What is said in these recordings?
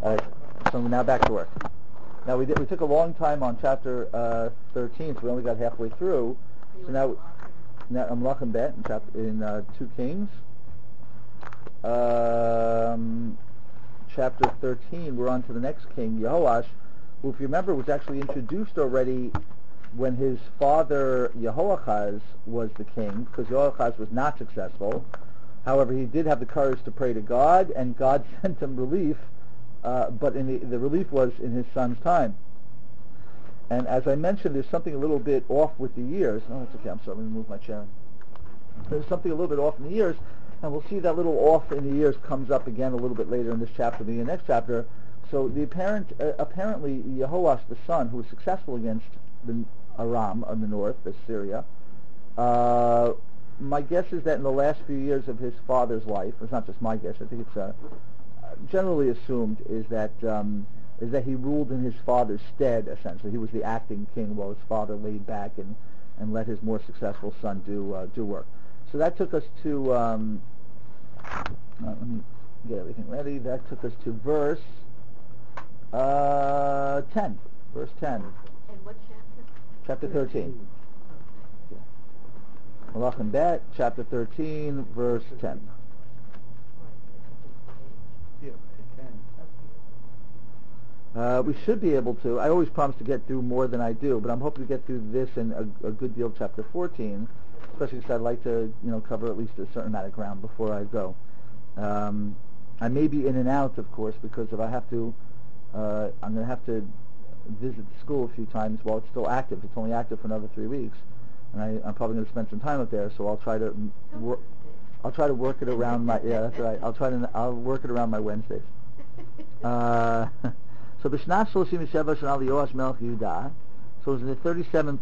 Alright, so now back to work. Now we took a long time on chapter 13, so we only got halfway through. So now I'm Lachem Bet in 2 Kings. Chapter 13, we're on to the next king, Yehoash, who, if you remember, was actually introduced already when his father Yehoachaz was the king, because Yehoachaz was not successful. However, he did have the courage to pray to God, and God sent him relief, but the relief was in his son's time. And as I mentioned, there's something a little bit off with the years. Oh, that's okay, I'm sorry, let me move my chair. There's something a little bit off in the years, and we'll see that little off in the years comes up again a little bit later in this chapter, the next chapter. So apparently Yehoash, the son, who was successful against the Aram in the north, Syria, my guess is that in the last few years of his father's life, it's not just my guess, I think it's generally assumed, is that he ruled in his father's stead, essentially. He was the acting king while his father laid back and let his more successful son do work. So that took us to, let me get everything ready, that took us to verse 10. Verse 10. And what chapter? Chapter 13. Malachim Bet, chapter 13, verse 10. We should be able to. I always promise to get through more than I do, but I'm hoping to get through this and a good deal of chapter 14, especially because I'd like to, cover at least a certain amount of ground before I go. I may be in and out, of course, because if I have to, I'm going to have to visit the school a few times while it's still active. It's only active for another 3 weeks, and I'm probably going to spend some time up there. So I'll try to work it around my. Yeah, that's right. I'll work it around my Wednesdays. So B'shnat 37 Shana Yoash Melech Yehuda. So it was in the 37th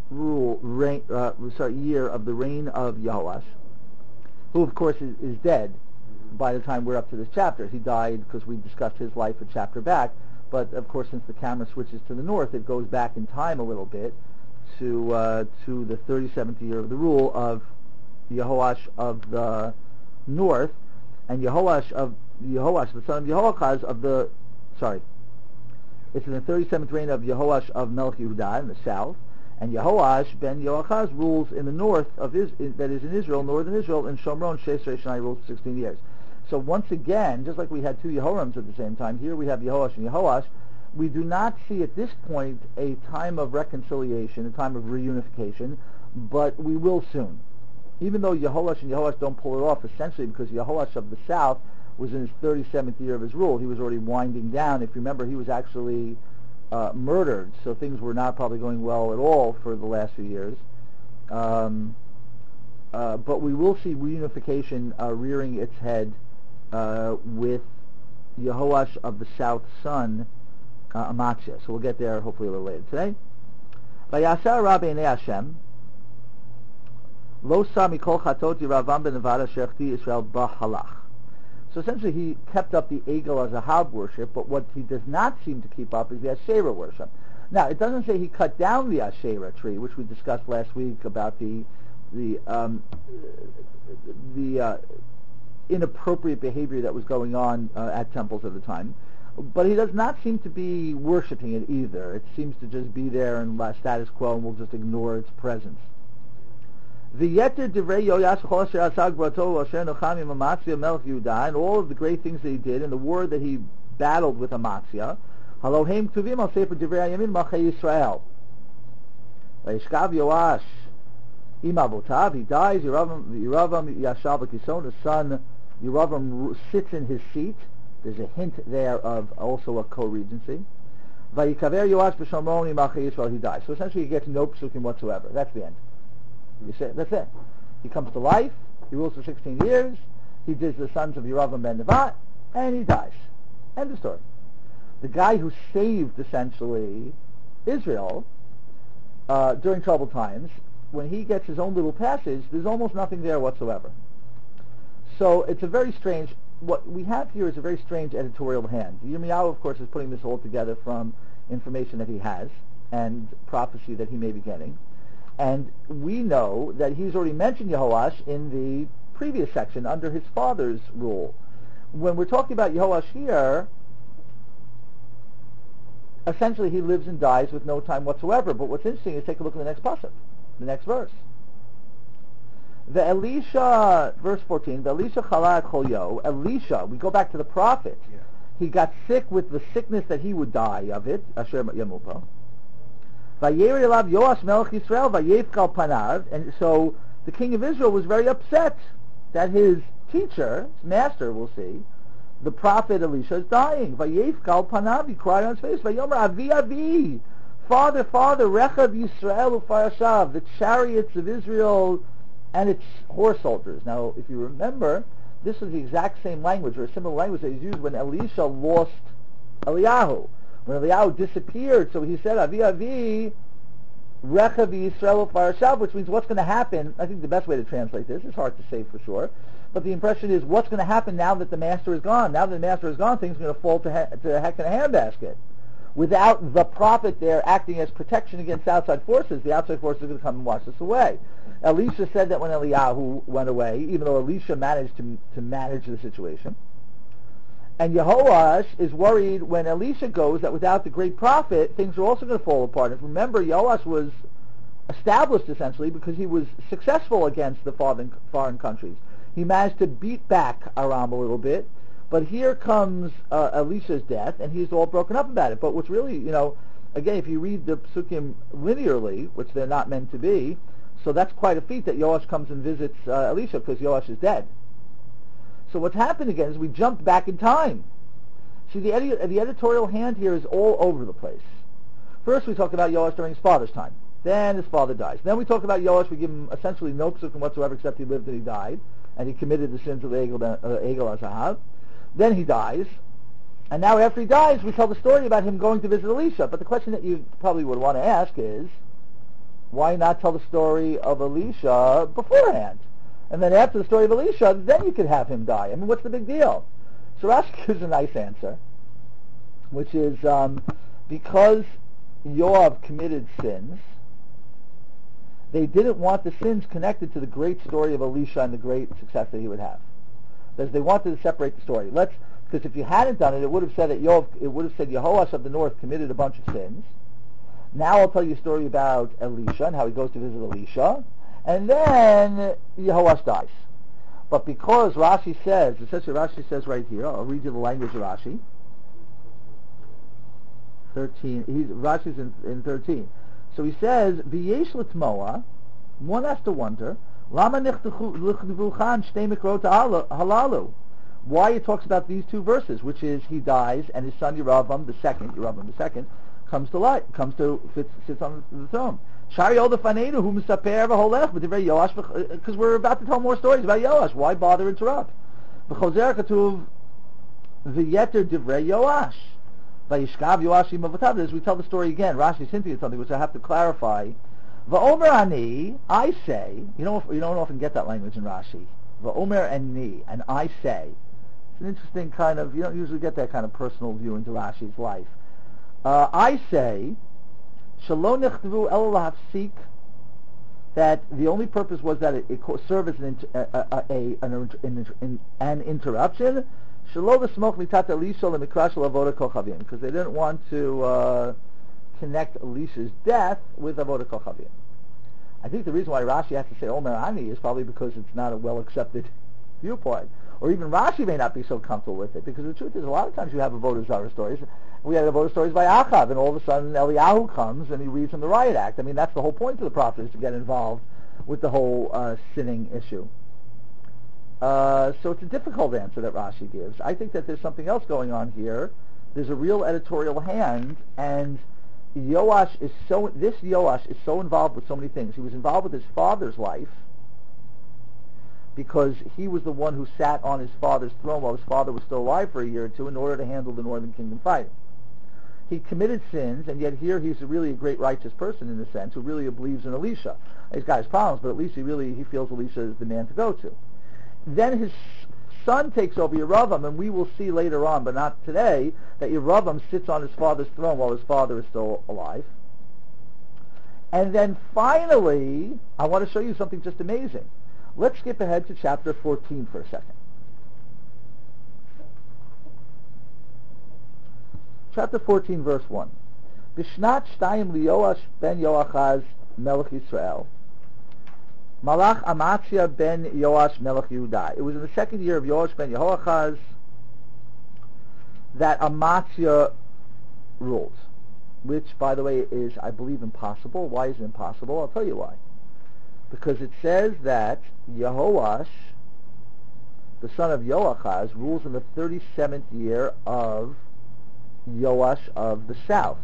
year of the reign of Yehoash, who of course is dead by the time we're up to this chapter. He died because we discussed his life a chapter back, but of course since the camera switches to the north, it goes back in time a little bit to the 37th year of the rule of Yehoash of the north, and Yehoash, the son of Yehoachaz it's in the 37th reign of Yehoash of Melech Yehuda in the south, and Yehoash ben Yehoachaz rules in the north that is in Israel, northern Israel, in Shomron. Shesrei Shana rules 16 years. So once again, just like we had 2 Yehorams at the same time, here we have Yehoash and Yehoash. We do not see at this point a time of reconciliation, a time of reunification, but we will soon. Even though Yehoash and Yehoash don't pull it off, essentially because Yehoash of the south was in his 37th year of his rule. He was already winding down. If you remember, he was actually murdered, so things were not probably going well at all for the last few years. But we will see reunification rearing its head with Yehoash of the south's son, Amaziah. So we'll get there hopefully a little later today. Vayasar Rabbeinu Hashem Lo sa mikol chatot Yeravam ben Nevat shechti Israel b'halach. So essentially he kept up the Egel Zahab worship, but what he does not seem to keep up is the Asherah worship. Now, it doesn't say he cut down the Asherah tree, which we discussed last week about the inappropriate behavior that was going on at temples at the time. But he does not seem to be worshiping it either. It seems to just be there in status quo, and we'll just ignore its presence. And all of the great things that he did in the war that he battled with Amaziah, Halohem Tuvim al Sefer Divrei Yamin Malchei Yisrael. Vayishkav Yoash im avotav. He dies. Yeravam Yashav Kison. The son Yeravam sits in his seat. There's a hint there of also a co-regency. Vayikaver Yoash b'Shomron im Malchei Yisrael. He dies. So essentially, he gets no psukim whatsoever. That's the end. You say, that's it. He comes to life, he rules for 16 years, he does the sons of Yeravam ben Nevat, and he dies. End of story. The guy who saved, essentially, Israel during troubled times, when he gets his own little passage, there's almost nothing there whatsoever. So it's a very strange, what we have here is a very strange editorial hand. Yirmiyahu, of course, is putting this all together from information that he has and prophecy that he may be getting. And we know that he's already mentioned Yehoash in the previous section under his father's rule. When we're talking about Yehoash here, essentially he lives and dies with no time whatsoever. But what's interesting is take a look at the next pasuk, the next verse. The Elisha, verse 14, the Elisha chala cholyo, Elisha, we go back to the prophet. Yeah. He got sick with the sickness that he would die of it, Asher Yamupa. Vayeri elav Yoash melech Yisrael, vayefkal panav, and so the king of Israel was very upset that his teacher, his master, we'll see, the prophet Elisha is dying. Vayefkal panav, he cried on his face, Vayomer avi avi, father, father, rechav Yisrael ufarashav, the chariots of Israel and its horse soldiers. Now, if you remember, this is the exact same language, or a similar language that is used when Elisha lost Eliyahu. When Eliyahu disappeared, so he said, Avi Avi, Rechav Yisrael Farashav, which means what's going to happen. I think the best way to translate this is hard to say for sure, but the impression is what's going to happen now that the master is gone. Now that the master is gone, things are going to fall to heck in a handbasket. Without the prophet there acting as protection against outside forces, the outside forces are going to come and wash us away. Elisha said that when Eliyahu went away, even though Elisha managed to manage the situation. And Yehoash is worried when Elisha goes that without the great prophet, things are also going to fall apart. And remember, Yehoash was established essentially because he was successful against the foreign countries. He managed to beat back Aram a little bit. But here comes Elisha's death, and he's all broken up about it. But what's really, again, if you read the Psukim linearly, which they're not meant to be, so that's quite a feat that Yoash comes and visits Elisha because Yoash is dead. So what's happened again is we jumped back in time. See, the editorial hand here is all over the place. First we talk about Yoash during his father's time. Then his father dies. Then we talk about Yoash. We give him essentially no psukim whatsoever except he lived and he died, and he committed the sins of Egel HaZahav. Then he dies. And now after he dies, we tell the story about him going to visit Elisha. But the question that you probably would want to ask is, why not tell the story of Elisha beforehand? And then after the story of Elisha, then you could have him die. I mean, what's the big deal? So Rashi gives a nice answer, which is because Yoav committed sins, they didn't want the sins connected to the great story of Elisha and the great success that he would have. Because they wanted to separate the story. Because if you hadn't done it, it would have said that Yehoash of the north committed a bunch of sins. Now I'll tell you a story about Elisha and how he goes to visit Elisha, and then Yehoash dies. But because Rashi says, essentially Rashi says right here, I'll read you the language of Rashi. 13. Rashi's in 13. So he says, V'yesh l'tmoa, one has to wonder, Lama nichtavu chan shtei mikrot halalu. Why it talks about these two verses, which is he dies and his son Yeravam the second, comes to life, sits on the throne. Shari Oda Fanenu who misaper v'holech b'divrei Yoash, because we're about to tell more stories about Yoash. Why bother interrupt? B'chozer katuv v'yeter divrei Yoash. Vayishkav Yoash imavotav. As we tell the story again, Rashi's hinting at something which I have to clarify. V'omer ani, I say. You don't often get that language in Rashi. V'omer ani, and I say. It's an interesting kind of. You don't usually get that kind of personal view into Rashi's life. I say, Shalom nichtavu el lahafsik, that the only purpose was that it served as an interruption. Shalom v'smoch mitat Elisha lemikra shel avoda kochavim, because they didn't want to connect Elisha's death with avoda kochavim. I think the reason why Rashi has to say Omer Ani is probably because it's not a well-accepted viewpoint. Or even Rashi may not be so comfortable with it, because the truth is a lot of times you have avodah zarah stories. We had avodah stories by Achav, and all of a sudden Eliyahu comes and he reads from the Riot Act. I mean, that's the whole point of the prophet, is to get involved with the whole sinning issue. So it's a difficult answer that Rashi gives. I think that there's something else going on here. There's a real editorial hand, and Yoash is so involved with so many things. He was involved with his father's life, because he was the one who sat on his father's throne while his father was still alive for a year or two in order to handle the northern kingdom fighting. He committed sins, and yet here he's really a great righteous person in a sense, who really believes in Elisha. He's got his problems, but at least he feels Elisha is the man to go to. Then his son takes over Yeravam, and we will see later on, but not today, that Yeravam sits on his father's throne while his father is still alive. And then finally, I want to show you something just amazing. Let's skip ahead to chapter 14 for a second. Chapter 14, verse 1. Bishnat Shtayim Liyoash ben Yoachaz Melech Yisrael. Malach Amatzia ben Yoash Melech Yehuda. It was in the second year of Yoash ben Yehoachaz that Amatzia ruled, which, by the way, is, I believe, impossible. Why is it impossible? I'll tell you why. Because it says that Yehoash, the son of Yoachaz, rules in the 37th year of Yoash of the south,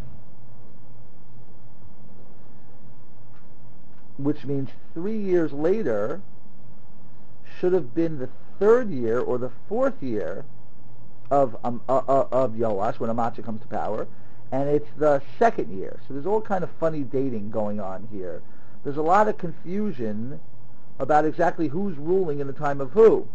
which means 3 years later should have been the third year or the fourth year of Yoash, when Amatzia comes to power, and it's the second year. So there's all kind of funny dating going on here. There's a lot of confusion about exactly who's ruling in the time of who.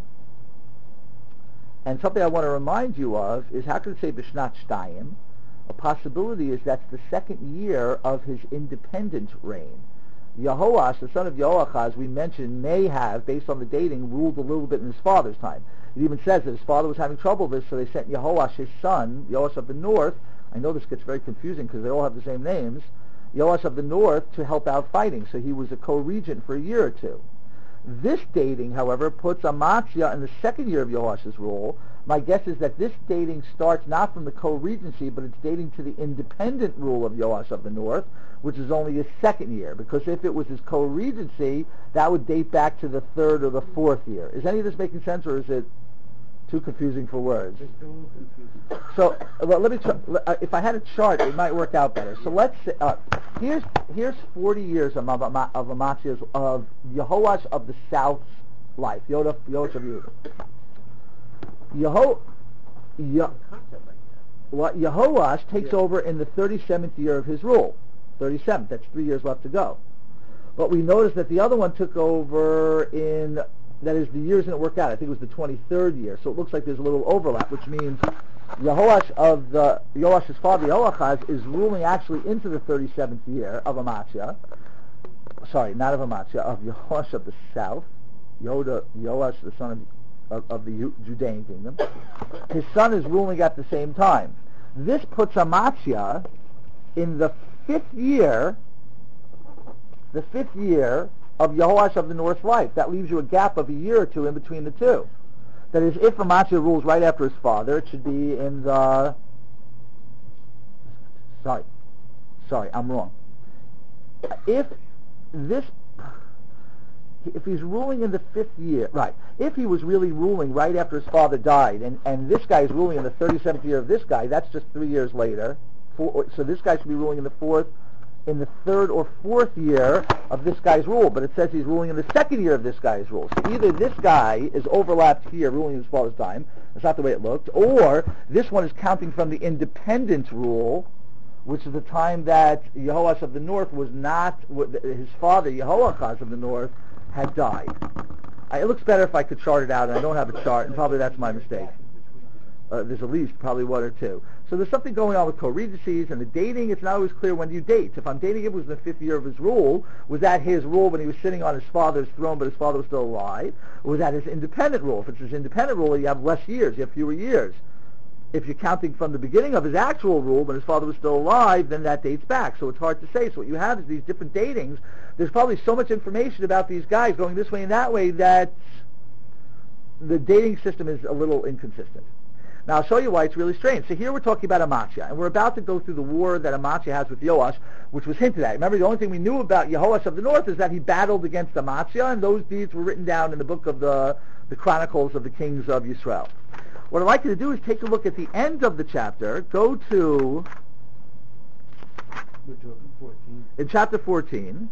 And something I want to remind you of is, how can it say Bishnat Shtayim? A possibility is that's the second year of his independent reign. Yehoash, the son of Yoachaz, we mentioned, may have, based on the dating, ruled a little bit in his father's time. It even says that his father was having trouble with this, so they sent Yehoash, his son, Yoash of the north. I know this gets very confusing because they all have the same names. Yoash of the north to help out fighting, so he was a co-regent for a year or two. This dating, however, puts Amatzia in the second year of Yoash's rule. My guess is that this dating starts not from the co-regency, but it's dating to the independent rule of Yoash of the north, which is only his second year, because if it was his co-regency, that would date back to the third or the fourth year. Is any of this making sense, or is it too confusing for words? So, well, let me try. If I had a chart, it might work out better. So let's say, here's 40 years of Amatzia's, of Yehoash of the South's life. Yoash of Yehuda. Yehoash takes over in the 37th year of his rule. 37th. That's 3 years left to go. But we noticed that the other one took over in, that is, the years didn't work out. I think it was the 23rd year. So it looks like there's a little overlap, which means Yoash's father, Yoachaz, is ruling actually into the 37th year of Amatzia. Sorry, not of Amatzia, of Yoash of the south. Yoash, the son of the Judean kingdom. His son is ruling at the same time. This puts Amatzia in the fifth year of Yehoash of the north's life. That leaves you a gap of a year or two in between the two. That is, if Amatzia rules right after his father, it should be in the... Sorry, I'm wrong. If he's ruling in the fifth year, right, if he was really ruling right after his father died, and this guy is ruling in the 37th year of this guy, that's just 3 years later. So this guy should be ruling in the third or fourth year of this guy's rule, but it says he's ruling in the second year of this guy's rule. So either this guy is overlapped here, ruling in his father's time, that's not the way it looked, or this one is counting from the independent rule, which is the time that Yehoash of the north was not, his father, Yehoachaz of the north, had died. It looks better if I could chart it out, and I don't have a chart, and probably that's my mistake. There's at least probably one or two. So there's something going on with co-regencies, and the dating, it's not always clear when you date. If I'm dating him, it was in the fifth year of his rule. Was that his rule when he was sitting on his father's throne, but his father was still alive? Or was that his independent rule? If it's his independent rule, you have less years, you have fewer years. If you're counting from the beginning of his actual rule, when his father was still alive, then that dates back. So it's hard to say. So what you have is these different datings. There's probably so much information about these guys going this way and that way that the dating system is a little inconsistent. Now, I'll show you why it's really strange. So here we're talking about Amatzia, and we're about to go through the war that Amatzia has with Yoash, which was hinted at. Remember, the only thing we knew about Yehoash of the north is that he battled against Amatzia, and those deeds were written down in the book of the Chronicles of the Kings of Yisrael. What I'd like you to do is take a look at the end of the chapter. Go to... in chapter 14...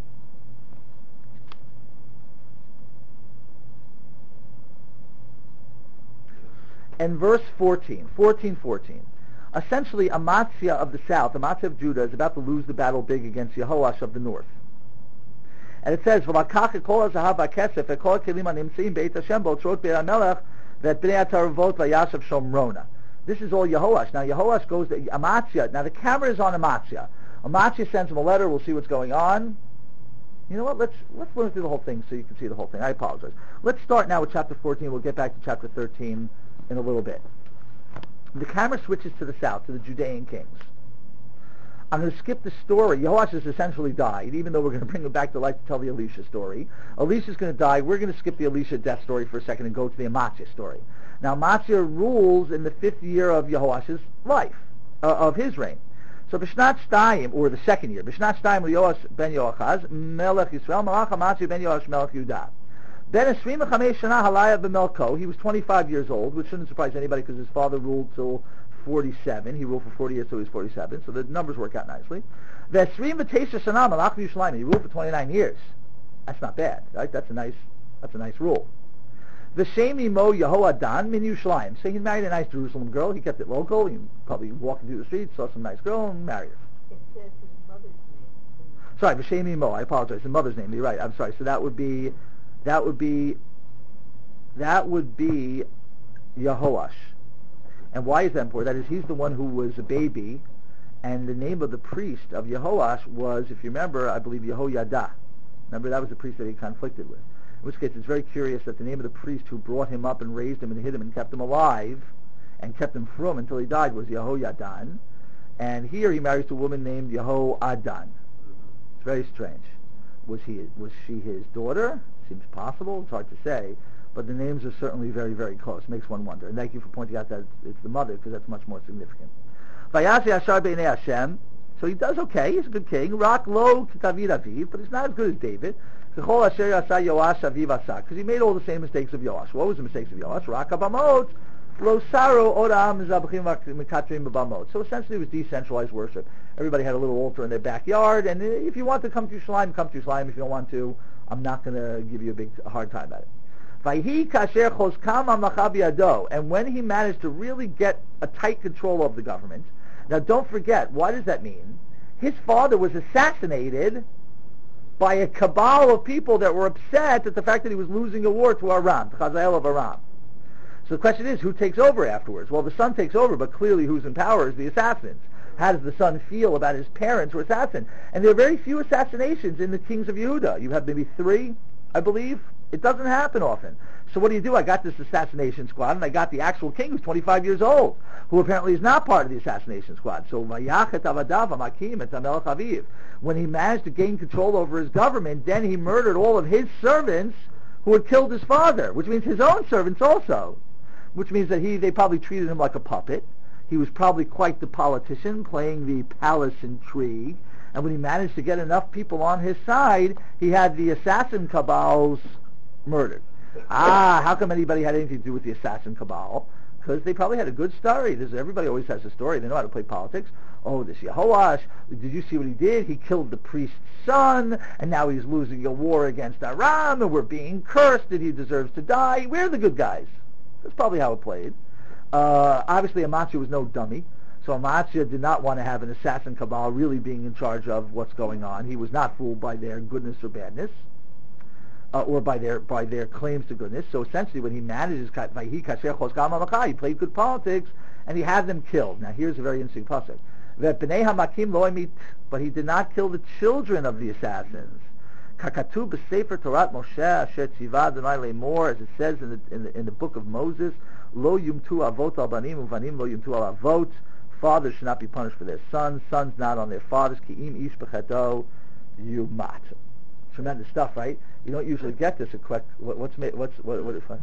and verse 14. Essentially, Amatzia of the south, Amatzia of Judah, is about to lose the battle big against Yehoash of the north. And it says, this is all Yehoash. Now, Yehoash goes to Amatzia. Now, the camera is on Amatzia. Amatzia sends him a letter. We'll see what's going on. You know what? Let's run through the whole thing so you can see the whole thing. I apologize. Let's start now with chapter 14. We'll get back to chapter 13 in a little bit. The camera switches to the south, to the Judean kings. I'm going to skip the story. Yehoash has essentially died, even though we're going to bring him back to life to tell the Elisha story. Elisha's going to die. We're going to skip the Elisha death story for a second and go to the Amaziah story. Now, Amaziah rules in the 5th year of Yehoash's life, of his reign. So B'shnat Shtayim, or the 2nd year, B'shnat Shtayim Yehoash ben Yoachaz, Melech Yisrael, Malach Amaziah ben Yoash Melech Yehudah. Then Esrim Chamesh Shana Halaya b'Melko. He was 25 years old, which shouldn't surprise anybody because his father ruled till 47. He ruled for 40 years, so he was 47. So the numbers work out nicely. V'Esrim V'Teisha Shana Malach Yerushalayim. He ruled for 29 years. That's not bad, right? That's a nice rule. V'Shem Imo Yehoadan min Yerushalayim. So he married a nice Jerusalem girl. He kept it local. He probably walking through the streets, saw some nice girl, and married her. It says his mother's name. Sorry, V'Shem Imo. I apologize. The mother's name. You're right. I'm sorry. So that would be Yehoash. And why is that important? That is, he's the one who was a baby, and the name of the priest of Yehoash was, if you remember, I believe Yehoyada. Remember, that was the priest that he conflicted with. In which case, it's very curious that the name of the priest who brought him up and raised him and hid him and kept him alive and kept him from until he died was Yehoyadan. And here he marries to a woman named Yehoadan. It's very strange. Was she his daughter? Seems possible. It's hard to say. But the names are certainly very, very close. Makes one wonder. And thank you for pointing out that it's the mother, because that's much more significant. Vayasi Ashar B'nei Hashem. So he does okay. He's a good king. Rak lo David Aviv, but he's not as good as David. Because he made all the same mistakes of Yoash. What was the mistakes of Yoash? Rak abamot. Lo saro oram zabachim mikatrim b'bamot. So essentially it was decentralized worship. Everybody had a little altar in their backyard, and if you want to come to Yerushalayim, come to Yerushalayim. If you don't want to, I'm not going to give you a hard time at it. And when he managed to really get a tight control of the government, now don't forget, what does that mean? His father was assassinated by a cabal of people that were upset at the fact that he was losing a war to Aram, to Chazael of Aram. So the question is, who takes over afterwards? Well, the son takes over, but clearly who's in power is the assassins. How does the son feel about his parents who were assassinated? And there are very few assassinations in the kings of Yehuda. You have maybe 3, I believe. It doesn't happen often. So what do? I got this assassination squad, and I got the actual king who's 25 years old, who apparently is not part of the assassination squad. So Vayachet Avadav Amakim et Hamelech Aviv. When he managed to gain control over his government, then he murdered all of his servants who had killed his father, which means his own servants also. Which means that they probably treated him like a puppet. He was probably quite the politician, playing the palace intrigue. And when he managed to get enough people on his side, he had the assassin cabals murdered. How come anybody had anything to do with the assassin cabal? Because they probably had a good story. Everybody always has a story. They know how to play politics. Oh, this Yehoash, did you see what he did? He killed the priest's son, and now he's losing a war against Aram, and we're being cursed, and he deserves to die. We're the good guys. That's probably how it played. Obviously, Amaziah was no dummy. So Amaziah did not want to have an assassin cabal really being in charge of what's going on. He was not fooled by their goodness or badness, or by their claims to goodness. So essentially, when he manages, he played good politics, and he had them killed. Now here's a very interesting pasuk. But he did not kill the children of the assassins. Kakatu b'sefer Torat Moshe asher tziva Adonai lemor, as it says in the book of Moses, lo yumtu avot al banim uvanim lo yumtu al avot. Fathers should not be punished for their sons not on their fathers. Ki'im ish b'cheto yumat. Tremendous stuff, right? You don't usually get this. What is fun?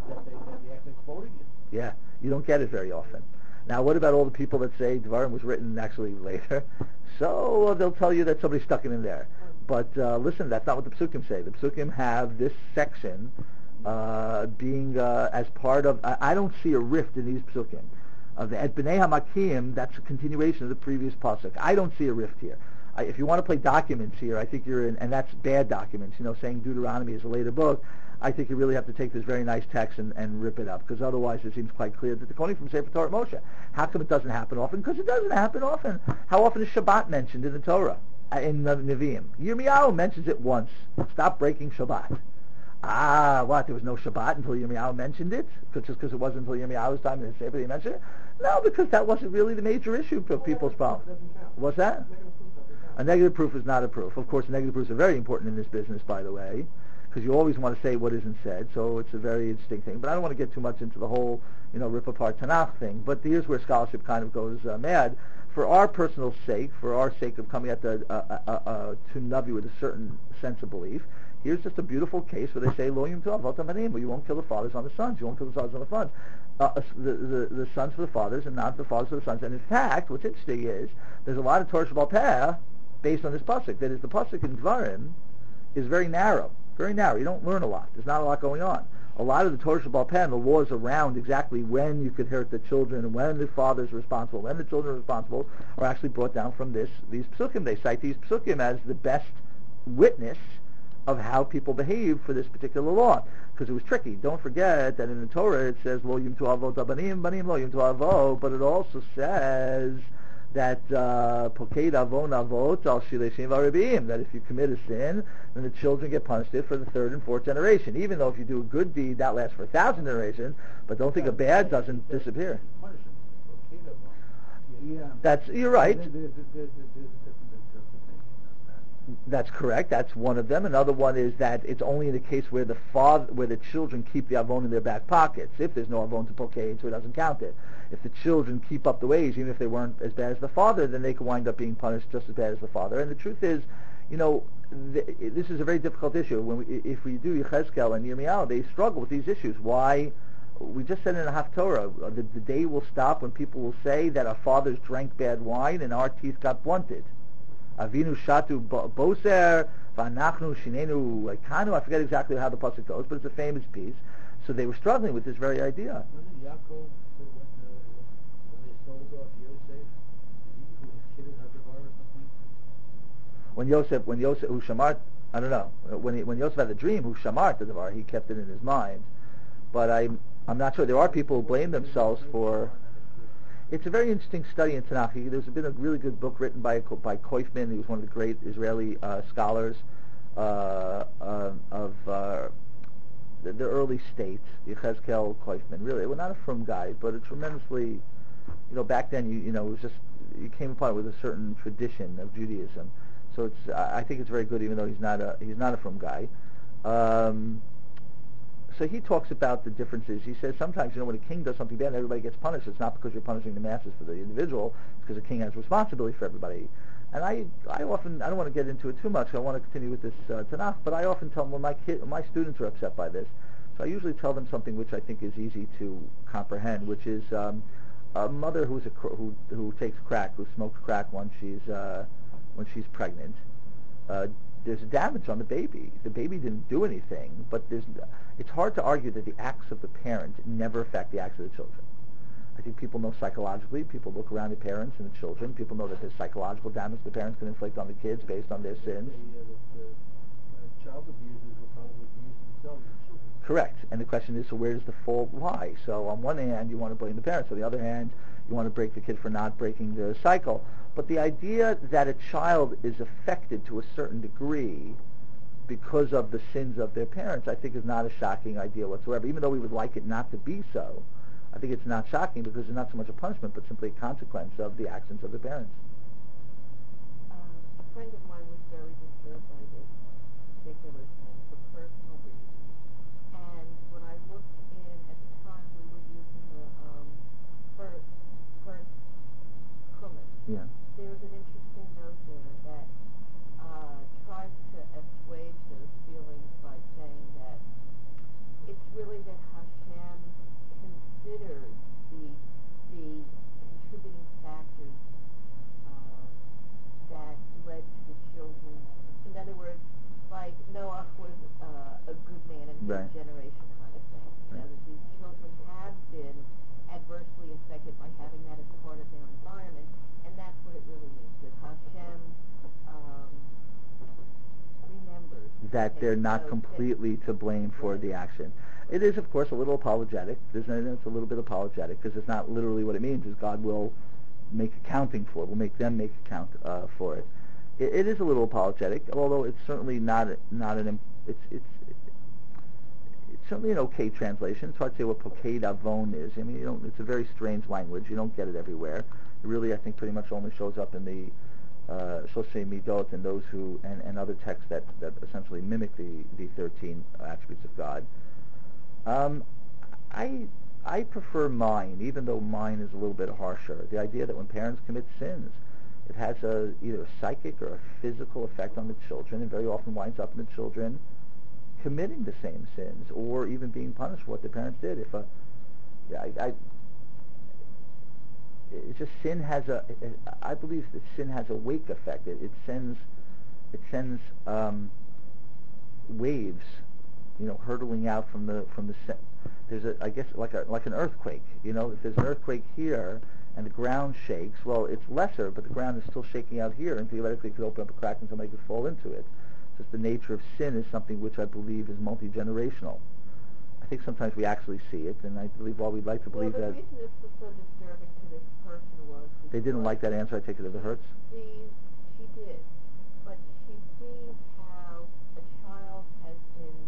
Yeah, you don't get it very often. Now, what about all the people that say Devarim was written actually later? So they'll tell you that somebody stuck it in there. But listen, that's not what the Psukim say. The Psukim have this section being as part of... I don't see a rift in these Psukim. The Et B'nai HaMakim, that's a continuation of the previous pasuk. I don't see a rift here. If you want to play documents here, I think you're in, and that's bad documents, saying Deuteronomy is a later book. I think you really have to take this very nice text and rip it up, because otherwise it seems quite clear that they're quoting from Sefer Torah Moshe. How come it doesn't happen often? Because it doesn't happen often. How often is Shabbat mentioned in the Torah, in the Nevi'im? Yirmiyahu mentions it once. Stop breaking Shabbat. What? There was no Shabbat until Yirmiyahu mentioned it? Just because it wasn't until Yirmiyahu's time in the Sefer they mentioned it? No, because that wasn't really the major issue for people's problem. What's that? A negative proof is not a proof. Of course, negative proofs are very important in this business, by the way. because you always want to say what isn't said, so it's a very interesting thing. But I don't want to get too much into the whole, rip apart Tanakh thing. But here's where scholarship kind of goes mad. For our personal sake, for our sake of coming at the to Navi with a certain sense of belief, here's just a beautiful case where they say, Lo yimtu avot habanim, but you won't kill the fathers on the sons, you won't kill the sons on the sons. The sons for the fathers and not the fathers for the sons. And in fact, what's interesting is, there's a lot of Torah Sheba'al Peh based on this pasuk. That is, the pasuk in Dvarim is very narrow. Very narrow. You don't learn a lot. There's not a lot going on. A lot of the Torah Sheba'al Peh and the laws around exactly when you could hurt the children and when the father's responsible, when the children are responsible, are actually brought down from these psukim. They cite these psukim as the best witness of how people behave for this particular law, because it was tricky. Don't forget that in the Torah it says Lo yimtu avot abanim, banim lo yimtu avot, but it also says that Poked avon avot al shileshim v'aribim, that if you commit a sin, then the children get punished for the third and fourth generation. Even though if you do a good deed, that lasts for 1,000 generations, but don't think a bad doesn't disappear. You're right. That's correct. That's one of them. Another one is that it's only in the case where the children keep the avon in their back pockets. If there's no avon to poked, so it doesn't count it. If the children keep up the ways, even if they weren't as bad as the father, then they could wind up being punished just as bad as the father. And the truth is, this is a very difficult issue. If we do Yechezkel and Yirmiyahu, they struggle with these issues. Why? We just said in the Haftorah, the day will stop when people will say that our fathers drank bad wine and our teeth got blunted. Avinu shatu boser, v'anachnu shinenu laikanu. I forget exactly how the pasuk goes, but it's a famous piece. So they were struggling with this very idea. Was it Yaakov when they stole off Yosef? His kid had Devar or something? When Yosef, who shamart, I don't know. When Yosef had the dream, who shamart the Devar, he kept it in his mind. But I'm not sure. There are people who blame themselves for. It's a very interesting study in Tanakh. There's been a really good book written by Koifman. He was one of the great Israeli scholars of the early states. Yechezkel Koifman. Really, well, not a frum guy, but a tremendously, back then, it was just, you came upon it with a certain tradition of Judaism. So I think it's very good, even though he's not a frum guy. So he talks about the differences. He says sometimes, when a king does something bad and everybody gets punished, it's not because you're punishing the masses for the individual, it's because the king has responsibility for everybody. And I often, I don't want to get into it too much, I want to continue with this Tanakh, but I often tell them when my students are upset by this, so I usually tell them something which I think is easy to comprehend, which is a mother who takes crack, who smokes crack when she's pregnant, there's damage on the baby. The baby didn't do anything, but it's hard to argue that the acts of the parent never affect the acts of the children. I think people know psychologically, people look around the parents and the children, people know that there's psychological damage the parents can inflict on the kids based on their sins. Child abusers will probably abuse themselves as children. Correct. And the question is, so where does the fault lie? So on one hand, you want to blame the parents. On the other hand, you want to break the kid for not breaking the cycle. But the idea that a child is affected to a certain degree because of the sins of their parents, I think is not a shocking idea whatsoever. Even though we would like it not to be so, I think it's not shocking because it's not so much a punishment, but simply a consequence of the actions of the parents. A friend of mine was very disturbed by this particular thing for personal reasons. And when I looked in, at the time we were using the first Kumas. Yeah. There was an interesting note there that tries to assuage those feelings by saying that it's really that Hashem considers the contributing factors that led to the children. In other words, like Noah was a good man in his generation kind of thing. That these children have been adversely affected by having that as part of their environment. And that's what it really means, that Hashem remembers. That they're not completely to blame for the action. It is, of course, a little apologetic. It's a little bit apologetic because it's not literally what it means. Is God will make accounting for it. Will make them make account for it. It is a little apologetic, although it's certainly it's certainly an okay translation. It's hard to say what Poked Avon is. I mean, it's a very strange language. You don't get it everywhere. It really, I think, pretty much only shows up in the Shosei Midot and those who and other texts that essentially mimic the 13 attributes of God. I prefer mine, even though mine is a little bit harsher. The idea that when parents commit sins, it has either a psychic or a physical effect on the children, and very often winds up in the children committing the same sins or even being punished for what their parents did. It's just sin has I believe that sin has a wake effect. It sends waves, hurtling out from the. There's I guess like an earthquake. If there's an earthquake here and the ground shakes, well, it's lesser, but the ground is still shaking out here, and theoretically it could open up a crack and somebody could fall into it. Just the nature of sin is something which I believe is multi-generational. I think sometimes we actually see it, and I believe while we'd like to believe that. The reason this was so disturbing to this person was They didn't like that answer. I take it as it hurts. She did, but she sees how a child has been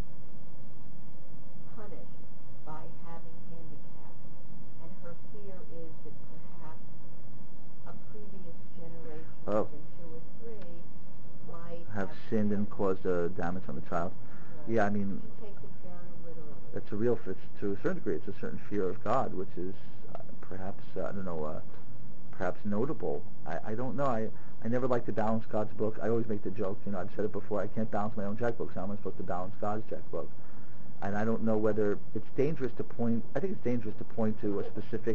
punished by having handicaps, and her fear is that perhaps a previous generation, even 2 or 3, might have sinned and caused damage on the child. Right. Yeah, I mean, she takes it very literally. It's to a certain degree, it's a certain fear of God, which is perhaps perhaps notable. I don't know. I never like to balance God's book. I always make the joke. I've said it before. I can't balance my own checkbook, so how am I supposed to balance God's checkbook? And I don't know whether it's dangerous to point. I think it's dangerous to point to a specific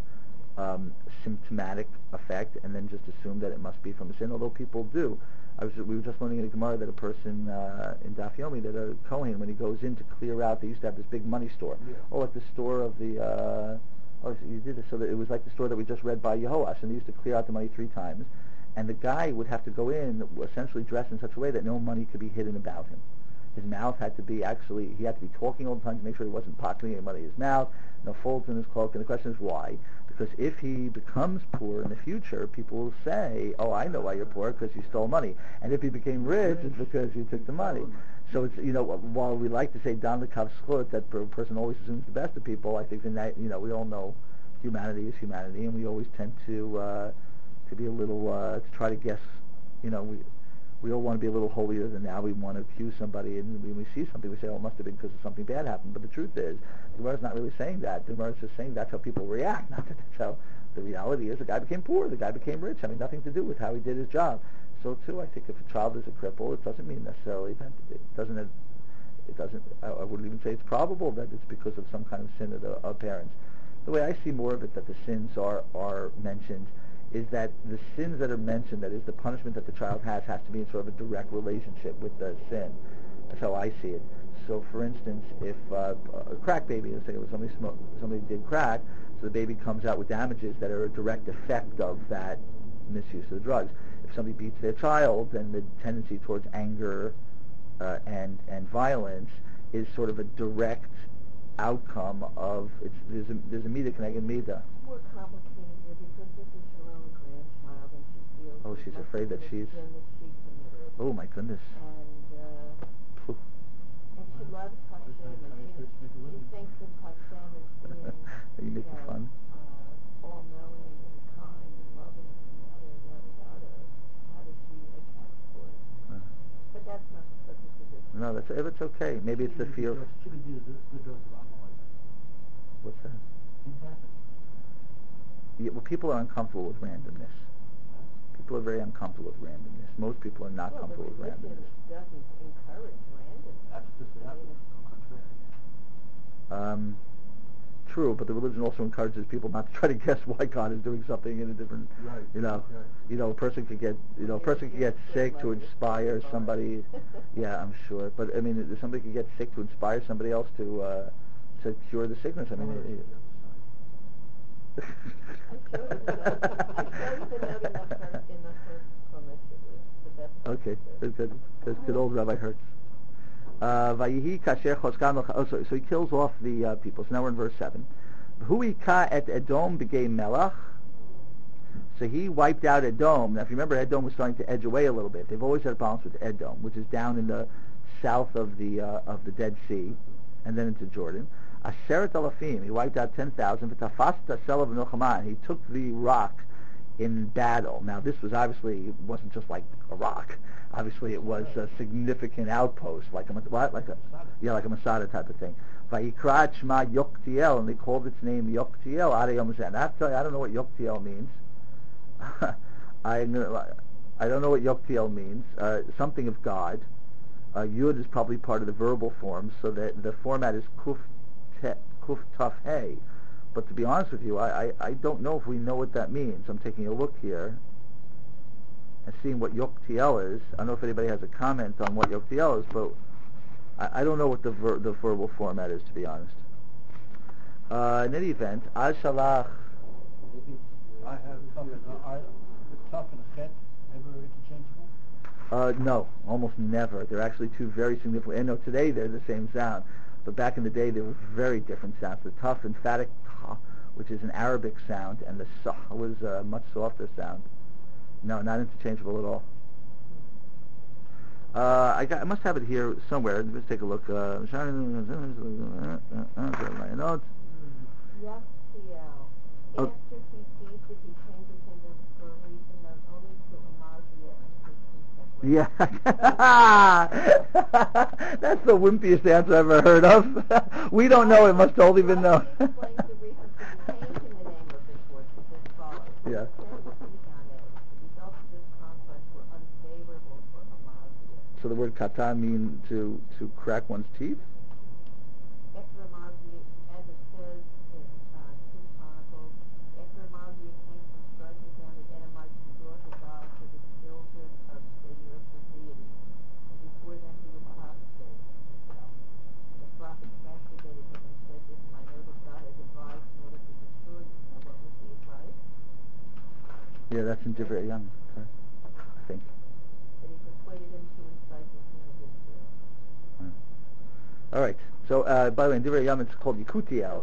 symptomatic effect and then just assume that it must be from a sin. Although people do. We were just learning in a Gemara that a person in Daf Yomi, that a Kohen, when he goes in to clear out, they used to have this big money store. Yeah. Oh, at the store of the. You did this so that it was like the store that we just read by Yehoash, and they used to clear out the money 3 times, and the guy would have to go in essentially dressed in such a way that no money could be hidden about him. His mouth had to be he had to be talking all the time to make sure he wasn't pocketing any money in his mouth, no folds in his cloak, and the question is why? Because if he becomes poor in the future, people will say, oh, I know why you're poor, because you stole money. And if he became rich, it's because you took the money. So it's, while we like to say, Dan l'kav zchut, that a person always assumes the best of people, I think in that, we all know humanity is humanity, and we always tend to be a little, to try to guess, we all want to be a little holier than thou. We want to accuse somebody, and when we see something, we say, oh, it must have been because of something bad happened. But the truth is, the Gemara is not really saying that. The Gemara is just saying that's how people react, not that that's how the reality is. The guy became poor, the guy became rich. I mean, nothing to do with how he did his job. So, too, I think if a child is a cripple, it doesn't mean necessarily that I wouldn't even say it's probable that it's because of some kind of sin of parents. The way I see more of it, that the sins are mentioned, is that the sins that are mentioned, that is the punishment that the child has to be in sort of a direct relationship with the sin. That's how I see it. So, for instance, if a crack baby, let's say somebody did crack, so the baby comes out with damages that are a direct effect of that misuse of the drugs. If somebody beats their child, then the tendency towards anger and violence is sort of a direct outcome of there's a mida connected mida. More complicated here because this is her own grandchild, and she feels. Oh, she's afraid that she's. That she committed. Oh my goodness. And she loves Hashem, and she thinks of Hashem as being. Are you making fun? All-knowing and kind and loving and yada. How does she account for it? But that's not the subject of this. No, it's okay. Maybe it's the fear of. She could use a good dose of alcohol. What's that? Things happen. Yeah, well, people are uncomfortable with randomness. People are very uncomfortable with randomness. Most people are not comfortable with randomness. Doesn't encourage randomness. That's just the opposite. True, but the religion also encourages people not to try to guess why God is doing something in a different. Right. A person could get sick to inspire somebody. Yeah, I'm sure. But I mean, somebody could get sick to inspire somebody else to cure the sickness. I mean. I showed the note in the first climate. It was the best. Okay, good old Rabbi Hertz. So he kills off the people. So now we're in verse 7. Huika et Edom begay melach. So he wiped out Edom. Now, if you remember, Edom was starting to edge away a little bit. They've always had problems with Edom, which is down in the south of the Dead Sea, and then into Jordan. Aseret alafim. He wiped out 10,000. V'tafas tasel v'nochaman. He took the rock in battle. Now, this was obviously, it wasn't just like a rock. Obviously, it was a significant outpost, like a Masada type of thing. Vayikra Shema Yoktiel, and they called its name Yoktiel. I have to tell you, I don't know what Yoktiel means. I don't know what Yoktiel means. Something of God. Yud is probably part of the verbal form, so that the format is Kuf Taf Hey. But to be honest with you, I don't know if we know what that means. I'm taking a look here and seeing what Yoktiel is. I don't know if anybody has a comment on what Yoktiel is, but I don't know what the verbal format is, to be honest. In any event, Ashalach. I have tough and chet ever interchangeable? No, almost never. They're actually two very significant. And no, today they're the same sound, but back in the day they were very different sounds. The tough, emphatic ta, which is an Arabic sound, and the sa was a much softer sound. No, not interchangeable at all. I must have it here somewhere. Let's take a look. My notes. After he sees that he changes him for a reason known only to Amaziah and his contemporaries. Yeah. That's the wimpiest answer I've ever heard of. We don't know. It must only been known. Explains the reason for changing the name of this horse as follows. Yeah. So the word kata mean to crack one's teeth? As it says in 2 Chronicles, Echramaziah came from striking down the Edomites who brought the gods to the children of the earthly deity, and before them he was apostate. And the prophet castigated him and said to him, "My noble God has advised in order to destroy you." Now what was the advice? Yeah, that's in Divrei Young, I think. That he persuaded him to incite the king of Israel. All right. So, by the way, in Divrei Yam it's called Yekutiel.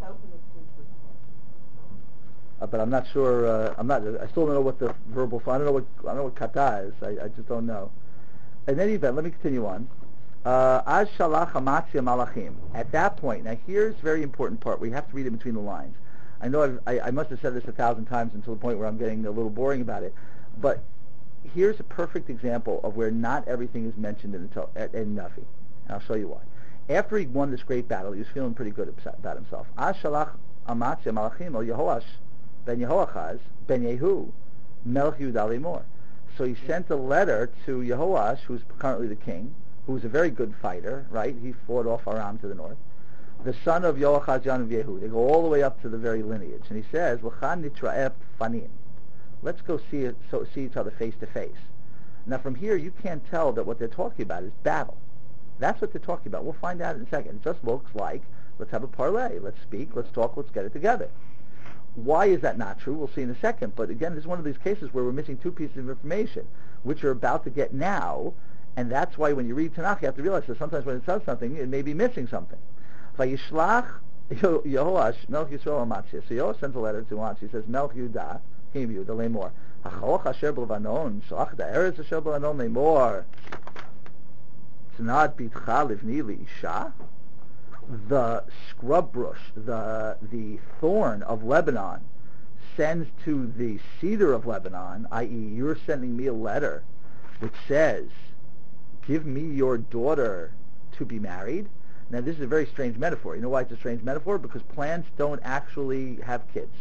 But I'm not sure. I still don't know what the verbal. I don't know what kata is. I just don't know. In any event, let me continue on. Az shalach amatzia malachim. At that point, now here's a very important part. We have to read it between the lines. I know I must have said this 1,000 times until the point where I'm getting a little boring about it. But here's a perfect example of where not everything is mentioned in Navi. And I'll show you why. After he won this great battle, he was feeling pretty good about himself. Az shalach amatzia malachim el Yehoash ben Yehoachaz ben Yehu melech Yehuda lemor. So he sent a letter to Yehoash, who's currently the king, who was a very good fighter, right? He fought off Aram to the north. The son of Yehoachaz, Jan of Yehu. They go all the way up to the very lineage. And he says, L'chan nitra'eh fanim. Let's go see each other face to face. Now from here, you can't tell that what they're talking about is battle. That's what they're talking about. We'll find out in a second. It just looks like, let's have a parlay. Let's speak, let's talk, let's get it together. Why is that not true? We'll see in a second. But again, this is one of these cases where we're missing two pieces of information, which you're about to get now. And that's why when you read Tanakh, you have to realize that sometimes when it says something, it may be missing something. Vayishlach Yehoash Melch Yisrael Amatzia. So Yehoash sends a letter to Amatzia. He says, Melch Yehuda, King of Yehuda, Lemor. Hacholach Asher B'Levanon, Shalach Da'eretz Asher B'Levanon, Lemor. Tzanad Bitcha Livni Li'isha. The scrub bush, the thorn of Lebanon, sends to the cedar of Lebanon, i.e., you're sending me a letter which says, give me your daughter to be married. Now, this is a very strange metaphor. You know why it's a strange metaphor? Because plants don't actually have kids.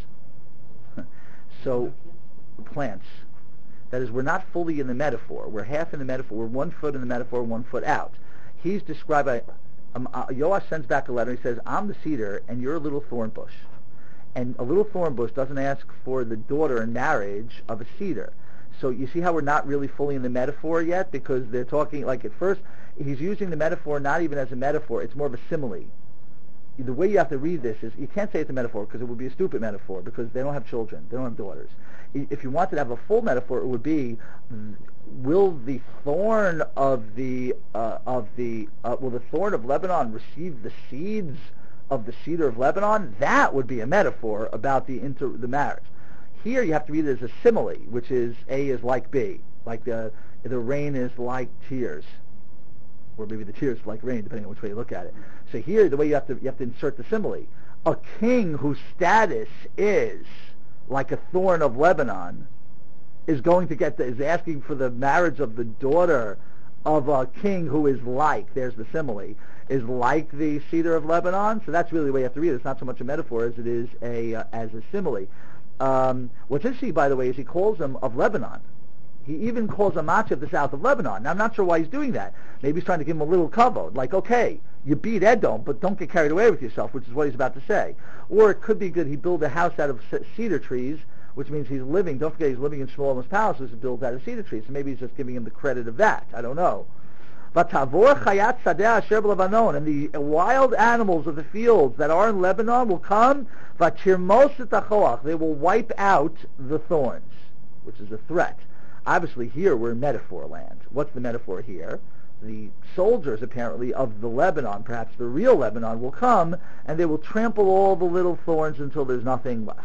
So, plants. That is, we're not fully in the metaphor. We're half in the metaphor. We're 1 foot in the metaphor, 1 foot out. He's describing... Yoash sends back a letter. He says, I'm the cedar, and you're a little thorn bush. And a little thorn bush doesn't ask for the daughter in marriage of a cedar. So you see how we're not really fully in the metaphor yet? Because they're talking, like at first, he's using the metaphor not even as a metaphor. It's more of a simile. The way you have to read this is, you can't say it's a metaphor because it would be a stupid metaphor because they don't have children. They don't have daughters. If you wanted to have a full metaphor, it would be, will the thorn of will the thorn of Lebanon receive the seeds of the cedar of Lebanon? That would be a metaphor about the marriage. Here you have to read it as a simile, which is A is like B, like the rain is like tears, or maybe the tears like rain, depending on which way you look at it. So here, the way you have to insert the simile: a king whose status is like a thorn of Lebanon, is asking for the marriage of the daughter of a king who is like, there's the simile, is like the cedar of Lebanon. So that's really the way you have to read it. It's not so much a metaphor as it is as a simile. What's interesting, by the way, is he calls them of Lebanon. He even calls Amachi of the south of Lebanon. Now, I'm not sure why he's doing that. Maybe he's trying to give him a little kavod, like, okay, you beat Edom, but don't get carried away with yourself, which is what he's about to say. Or it could be good he built a house out of cedar trees, which means he's living, don't forget he's living in Shlomo's palace, which is built out of cedar trees. So maybe he's just giving him the credit of that. I don't know. Vatavor chayat sadeh asher b'Lebanon, and the wild animals of the fields that are in Lebanon will come, vatirmos et hachoach, they will wipe out the thorns, which is a threat. Obviously here we're in metaphor land. What's the metaphor here? The soldiers apparently of the Lebanon, perhaps the real Lebanon, will come and they will trample all the little thorns until there's nothing left.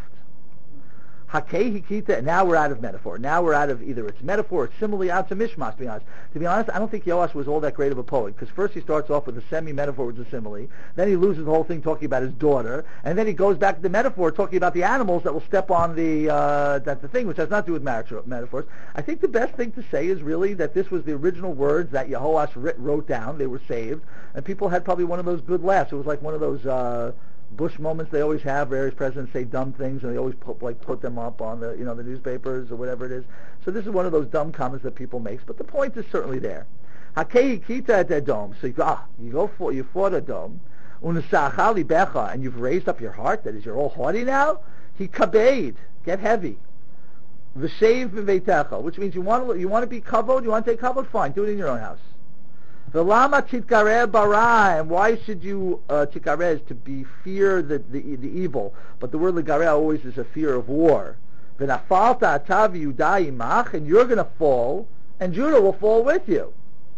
Hakei hikita, now we're out of metaphor. Now we're out of either it's metaphor or simile, out to mishmash, to be honest. To be honest, I don't think Yoash was all that great of a poet, because first he starts off with a semi-metaphor, which is a simile, then he loses the whole thing talking about his daughter, and then he goes back to the metaphor talking about the animals that will step on the thing, which has nothing to do with marriage metaphors. I think the best thing to say is really that this was the original words that Yehoash wrote down. They were saved, and people had probably one of those good laughs. It was like one of those Bush moments they always have. Various presidents say dumb things, and they always put them up on the the newspapers or whatever it is. So this is one of those dumb comments that people make, but the point is certainly there. Hakei kita et Edom. So you fought Edom, unesachali becha, and you've raised up your heart. That is, you're all haughty now. He kabeid, get heavy. V'shev v'veitecha, which means you want to be kavod. You want to take kavod? Fine, do it in your own house. V'lama titkareh bara, and why should you titkareh is to fear the evil, but the word legareh always is a fear of war. V'nafalta atav Yehuda imach, and you're going to fall, and Judah will fall with you.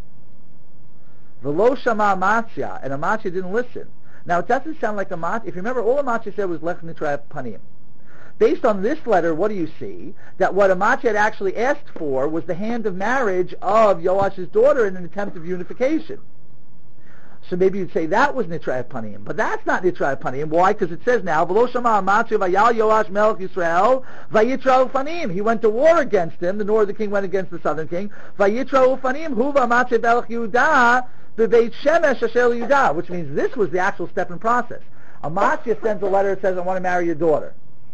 V'lo shama Amatzia, and Amatzia didn't listen. Now it doesn't sound like Amatzia. If you remember, all Amatzia said was lech nitra panim. Based on this letter, what do you see? That what Amatzia had actually asked for was the hand of marriage of Yoash's daughter in an attempt of unification. So maybe you'd say that was Nitra Panim, but that's not Nitra Panim. Why? Because it says now, V'lo shama Amatzia vayal Yoash melech Yisrael vayitra ufanim. He went to war against him. The northern king went against the southern king. Vayitra ufanim huva Amatzia melech Yehuda b'Beit Shemesh asher Yehuda, which means this was the actual step in process. Amatzia sends a letter that says, I want to marry your daughter.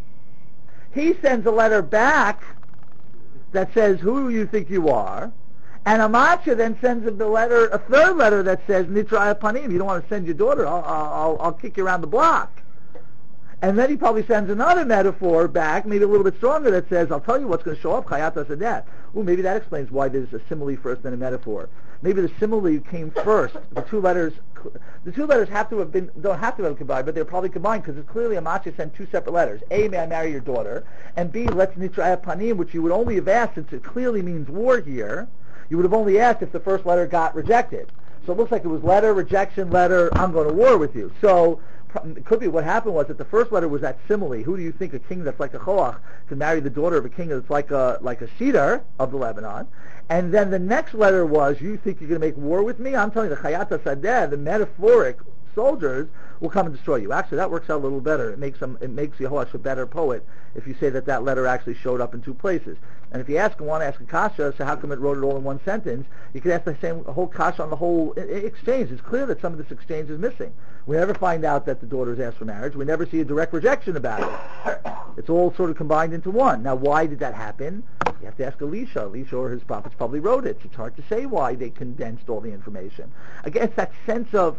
He sends a letter back that says, who do you think you are? And Amatzia then sends him a third letter that says, Nitra Panim, you don't want to send your daughter, I'll kick you around the block. And then he probably sends another metaphor back, maybe a little bit stronger, that says, I'll tell you what's going to show up, Chayat Asadeh. Ooh, maybe that explains why there's a simile first and a metaphor. Maybe the simile came first. The two letters don't have to have been combined, but they're probably combined because it's clearly Amatzia sent two separate letters. A, may I marry your daughter? And B, let's Nitra Panim, which you would only have asked, since it clearly means war here, you would have only asked if the first letter got rejected. So it looks like it was letter, rejection, letter, I'm going to war with you. So it could be what happened was that the first letter was that simile. Who do you think a king that's like a choach can marry the daughter of a king that's like a cedar of the Lebanon? And then the next letter was, you think you're going to make war with me? I'm telling you, the Chayat HaSadeh, the metaphoric soldiers, will come and destroy you. Actually, that works out a little better. It makes Yehoash a better poet if you say that letter actually showed up in two places. And if you want to ask a kasha, so how come it wrote it all in one sentence? You could ask the same whole kasha on the whole exchange. It's clear that some of this exchange is missing. We never find out that the daughters asked for marriage. We never see a direct rejection about it. It's all sort of combined into one. Now, why did that happen? You have to ask Elisha. Elisha or his prophets probably wrote it. It's hard to say why they condensed all the information. Again, it's that sense of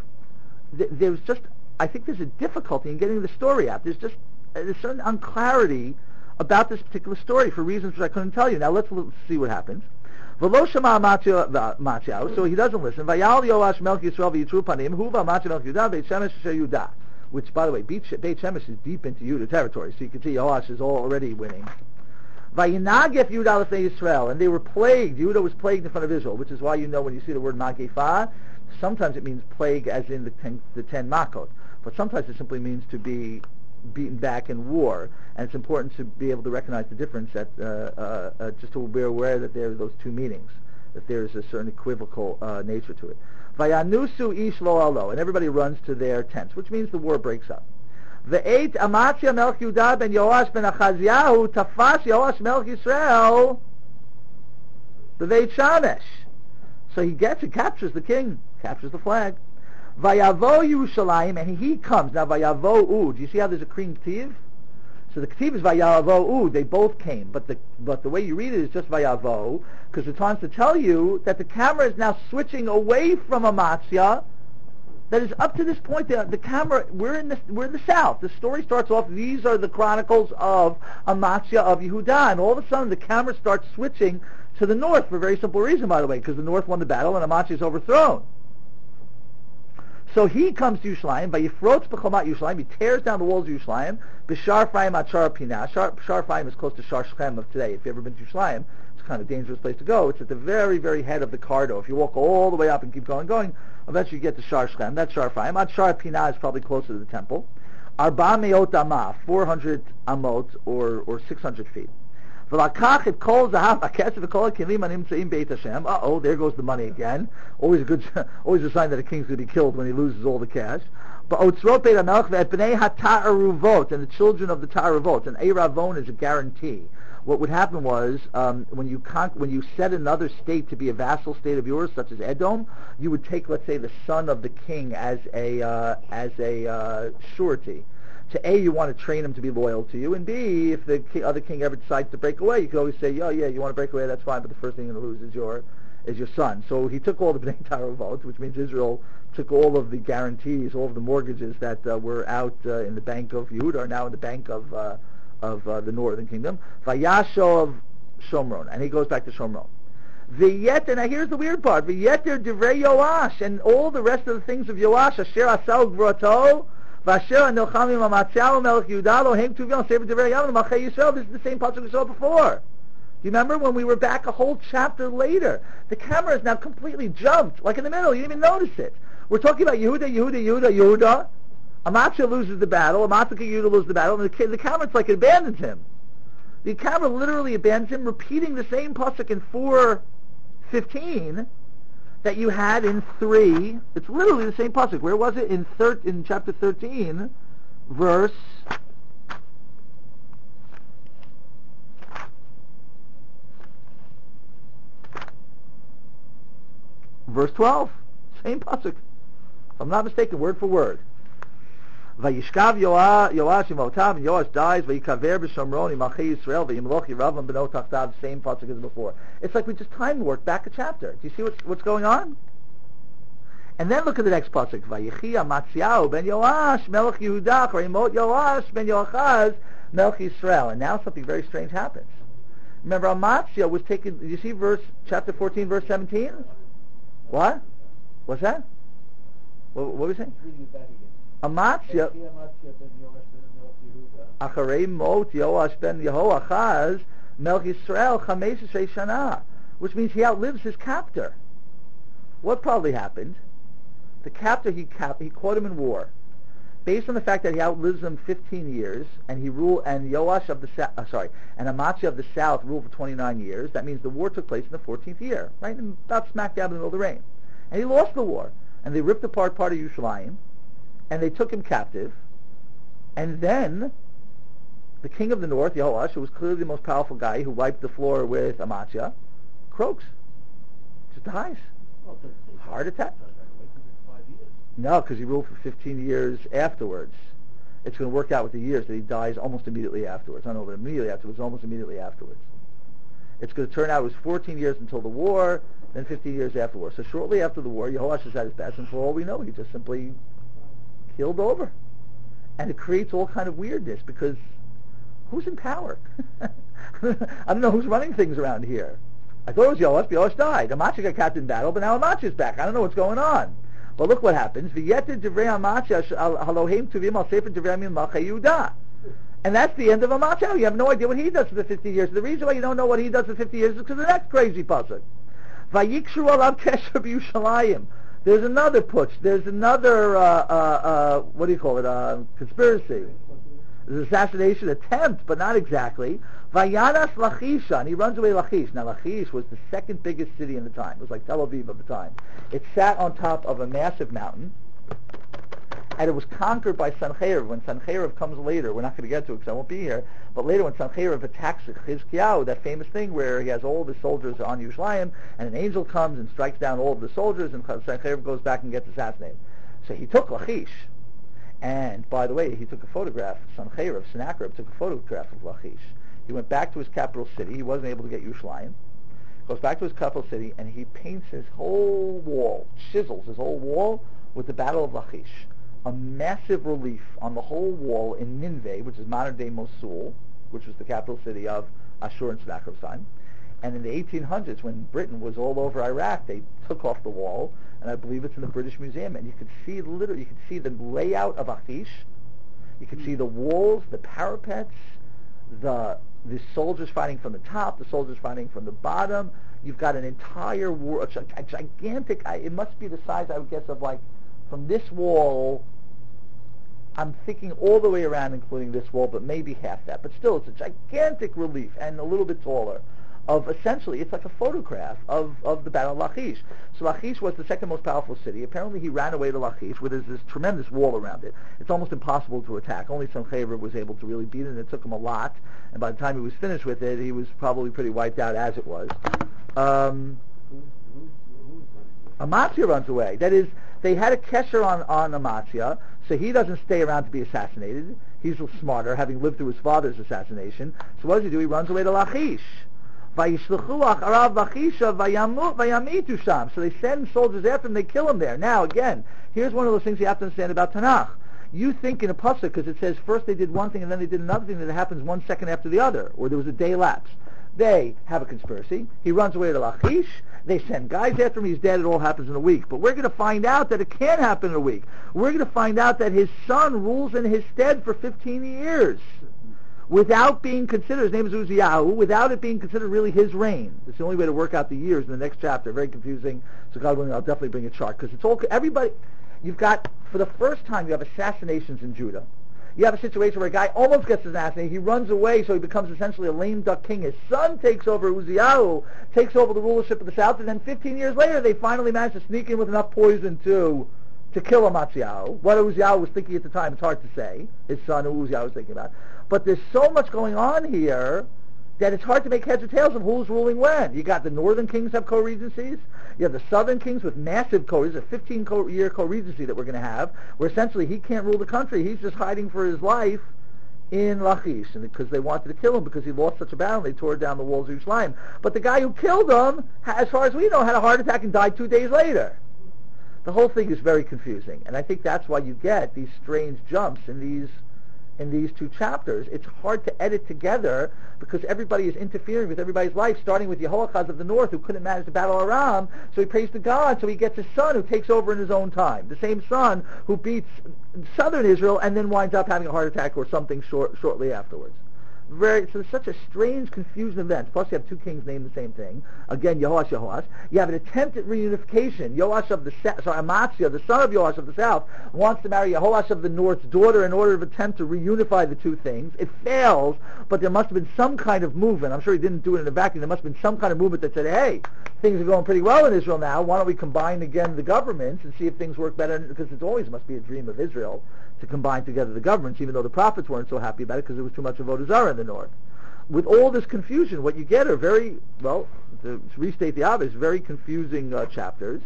I think there's a difficulty in getting the story out. There's a certain unclarity about this particular story for reasons which I couldn't tell you. Now let's see what happens. V'lo shama Amatzia, so he doesn't listen. Vayal Yoash melech Yisrael v'yitru panim, hu v'Amatzia melech Yehuda, Beit Shemesh asher Yehuda. Which, by the way, Beit Shemesh is deep into Yehuda territory, so you can see Yoash is already winning. Vayinagef Yehuda l'fnei Yisrael, and they were plagued. Yehuda was plagued in front of Israel, which is why when you see the word Magefah, sometimes it means plague as in the 10 makot, but sometimes it simply means to be beaten back in war, and it's important to be able to recognize the difference, that just to be aware that there are those two meanings, that there is a certain equivocal nature to it. Vayanusu ish lo alo, and everybody runs to their tents, which means the war breaks up. Ve'et Amatzia melch Yehuda ben Yoash ben Achaziyahu tafas Yoash melch Yisrael b'Veit Shamesh. So he captures the king, captures the flag. Vayavo Yerushalayim, and he comes. Now Vayavo do you see how there's a cream ktiv? So the ktiv is Vayavo they both came, but the way you read it is just Vayavo, because it's trying to tell you that the camera is now switching away from Amatzia. That is, up to this point, the camera, we're in the south. The story starts off, these are the chronicles of Amatzia of Yehuda, and all of a sudden the camera starts switching to the north for a very simple reason, by the way, because the north won the battle and Amatzia is overthrown. So he comes to Yerushalayim, Vayifrotz b'chomat Yerushalayim, he tears down the walls of Yerushalayim, B'shar Ephraim at Shar Pinah. Shar Ephraim is close to Shar Shechem of today. If you've ever been to Yerushalayim, it's kind of a dangerous place to go. It's at the very, very head of the corridor. If you walk all the way up and keep going, eventually you get to Shar Shechem. That's Shar Ephraim. At Shar Pinah is probably closer to the temple. Arba Meot Amah, 400 amot, or 600 feet. V'lakach et kol zahav hakesef v'kol hakelim hanimtzeim beit Hashem. There goes the money again. Always a sign that a king's going to be killed when he loses all the cash. But otzrot beit hamelech ve'et bnei hata'aruvot, and the children of the ta'aruvot. And Eiravon is a guarantee. What would happen was when you set another state to be a vassal state of yours, such as Edom, you would take, let's say, the son of the king as a surety. To A, you want to train him to be loyal to you, and B, if the other king ever decides to break away, you can always say, oh yeah, you want to break away, that's fine, but the first thing you're going to lose is your son. So he took all the Bnei Taravot, which means Israel took all of the guarantees, all of the mortgages that were out in the bank of Yehuda are now in the bank of the northern kingdom. Vayashov Shomron, and he goes back to Shomron. V'yet, and now here's the weird part, V'yeter divrei Yoash, and all the rest of the things of Yoash, Asher Asau Gvroto, Vasher Nilchamim Amatzia Melech Yehuda Lohem Tuvion Sefer Divrei Yam Malchei Yisrael. This is the same pasuk we saw before. Do you remember when we were back a whole chapter later? The camera is now completely jumped, like in the middle. You didn't even notice it. We're talking about Yehuda. Amatzia loses the battle. Amatzia and Yehuda lose the battle, and the camera, it's like it abandons him. The camera literally abandons him, repeating the same pasuk in 4:15. That you had in 3, it's literally the same pasuk. Where was it? In chapter 13, verse 12. Same pasuk. If I'm not mistaken, word for word. Vayishkav Yoash imotav, and Yoash dies. Vayikaver b'Shomron imachei Yisrael v'yimloch Yeravam b'no tachtav. Same pasuk as before. It's like we just time work back a chapter. Do you see what's going on? And then look at the next pasuk. Vayichi Amatziyahu ben Yoash melech Yehuda imot Yoash ben Yoachaz melech Yisrael. And now something very strange happens. Remember, Amatzia was taken. Did you see chapter 14, verse 17? What? What's that? What were we saying? Amatzia, Acharei Mot Yoash ben Yehoachaz Melch Yisrael 15 Shana, which means he outlives his captor. What probably happened? The captor he caught him in war, based on the fact that he outlives him 15 years, and Yoash of the and Amatzia of the south ruled for 29 years. That means the war took place in the 14th year, right, about smack dab in the middle of the reign, and he lost the war, and they ripped apart part of Yerushalayim. And they took him captive, and then the king of the north, Yehoash, who was clearly the most powerful guy, who wiped the floor with Amatzia, croaks, just dies, heart attack. No, because he ruled for 15 years afterwards. It's going to work out with the years that he dies almost immediately afterwards. I don't know, but immediately afterwards, almost immediately afterwards. It's going to turn out it was 14 years until the war, then 15 years after the war. So shortly after the war, Yehoash is at his best, and for all we know, he just simply killed over. And it creates all kind of weirdness, because who's in power? I don't know who's running things around here. I thought it was Yoash, but Yoash died. Amatzia got captured in battle, but now Amatzia is back. I don't know what's going on. But look what happens. V'yeter divrei Amatzia halohim tuvim al sefer divrei Malchei Yehuda. And that's the end of Amatzia. You have no idea what he does for the 50 years. The reason why you don't know what he does for 50 years is because of the next crazy pasuk. Vayikshu alav kesher b'Yushalayim. There's another putsch. There's another, what do you call it, conspiracy. There's an assassination attempt, but not exactly. Vayanas Lachisha, and he runs away Lachish. Now Lachish was the second biggest city in the time. It was like Tel Aviv of the time. It sat on top of a massive mountain, and it was conquered by Sancheiriv. When Sancheiriv comes later, we're not going to get to it because I won't be here, but later when Sancheiriv attacks Chizkiyahu, that famous thing where he has all of his soldiers on Yerushalayim, and an angel comes and strikes down all of the soldiers, and Sancheiriv goes back and gets assassinated. So he took Lachish, and by the way, he took a photograph, Sennacherib took a photograph of Lachish. He went back to his capital city. He wasn't able to get Yerushalayim. Goes back to his capital city, and he paints his whole wall, chisels his whole wall with the Battle of Lachish. A massive relief on the whole wall in Nineveh, which is modern-day Mosul, which was the capital city of Ashur and Sennacherib's time. And in the 1800s, when Britain was all over Iraq, they took off the wall, and I believe it's in the British Museum, and you could see the layout of Lachish. You could see the walls, the parapets, the soldiers fighting from the top, the soldiers fighting from the bottom. You've got an entire war, a gigantic, it must be the size, I would guess, of like, from this wall, I'm thinking all the way around, including this wall, but maybe half that. But still, it's a gigantic relief, and a little bit taller, of essentially, it's like a photograph of the Battle of Lachish. So Lachish was the second most powerful city. Apparently he ran away to Lachish, where there's this tremendous wall around it. It's almost impossible to attack. Only Sancheiriv was able to really beat it, and it took him a lot. And by the time he was finished with it, he was probably pretty wiped out as it was. Amatzia runs away. That is, they had a kesher on Amatzia, so he doesn't stay around to be assassinated. He's a little smarter, having lived through his father's assassination. So what does he do? He runs away to Lachish. So they send soldiers after him, they kill him there. Now, again, here's one of those things you have to understand about Tanakh. You think in a pasuk, because it says first they did one thing and then they did another thing, that it happens 1 second after the other, or there was a day lapse. They have a conspiracy. He runs away to Lachish. They send guys after him. He's dead. It all happens in a week. But we're going to find out that it can't happen in a week. We're going to find out that his son rules in his stead for 15 years. Without being considered, his name is Uzziyahu, without it being considered really his reign. It's the only way to work out the years in the next chapter. Very confusing. So God willing, I'll definitely bring a chart, because it's all, everybody, you've got, for the first time, you have assassinations in Judah. You have a situation where a guy almost gets assassinated. He runs away, so he becomes essentially a lame duck king. His son takes over, Uzziyahu, takes over the rulership of the south, and then 15 years later, they finally manage to sneak in with enough poison to kill Amaziah. What Uzziah was thinking at the time, it's hard to say. His son, who Uzziah was thinking about. But there's so much going on here that it's hard to make heads or tails of who's ruling when. You got the northern kings have co-regencies. You have the southern kings with massive co-regencies, a 15-year co-regency that we're going to have, where essentially he can't rule the country. He's just hiding for his life in Lachish, and because they wanted to kill him because he lost such a battle, they tore down the walls of Yerushalayim. But the guy who killed him, as far as we know, had a heart attack and died 2 days later. The whole thing is very confusing, and I think that's why you get these strange jumps in these two chapters. It's hard to edit together because everybody is interfering with everybody's life, starting with Yehoachaz of the north, who couldn't manage to battle Aram, so he prays to God, so he gets his son who takes over in his own time. The same son who beats southern Israel and then winds up having a heart attack or something shortly afterwards. So it's such a strange confusion of events. Plus you have two kings named the same thing. Again, Yehoash. You have an attempt at reunification. Amaziah, the son of Yoash of the south, wants to marry Yehoash of the north's daughter in order to attempt to reunify the two things. It fails, but there must have been some kind of movement. I'm sure he didn't do it in a vacuum. There must have been some kind of movement that said, hey, things are going pretty well in Israel now. Why don't we combine again the governments and see if things work better? Because it always must be a dream of Israel to combine together the governments, even though the prophets weren't so happy about it because there was too much of Avodah Zarah in the north. With all this confusion, what you get are very, well, to restate the obvious, very confusing chapters.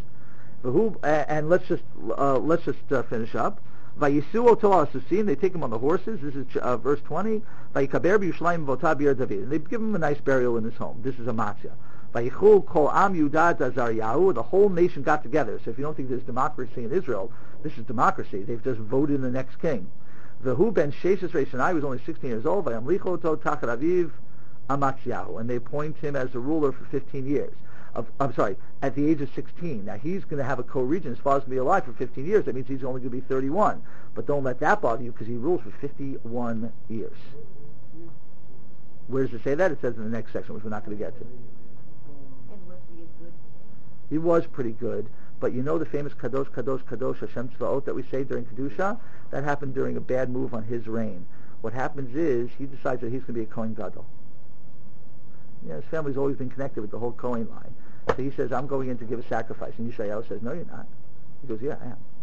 And let's just finish up. Vayisuo Tola Asusim, they take him on the horses. This is verse 20. Vayikaber b'Yushalayim v'otah b'Yer David, and they give him a nice burial in his home. This is Amaziah. Vayichul kol am Yudah Azariyahu, the whole nation got together. So if you don't think there's democracy in Israel, this is democracy. They've just voted the next king. Vehu ben Sheshes Reishanai was only 16 years old. Vayamlicho to tachat aviv Amaziyahu, and they appoint him as the ruler for 15 years. At the age of 16. Now he's going to have a co-regent. His father's going to be alive for 15 years. That means he's only going to be 31. But don't let that bother you because he rules for 51 years. Where does it say that? It says in the next section, which we're not going to get to. And was he good? He was pretty good. But you know the famous Kadosh, Kadosh, Kadosh, Hashem Tzvaot that we say during Kedusha? That happened during a bad move on his reign. What happens is he decides that he's going to be a Kohen Gadol. Yeah, his family's always been connected with the whole Kohen line. So he says, I'm going in to give a sacrifice. And Yeshayahu says, no, you're not. He goes, yeah, I am.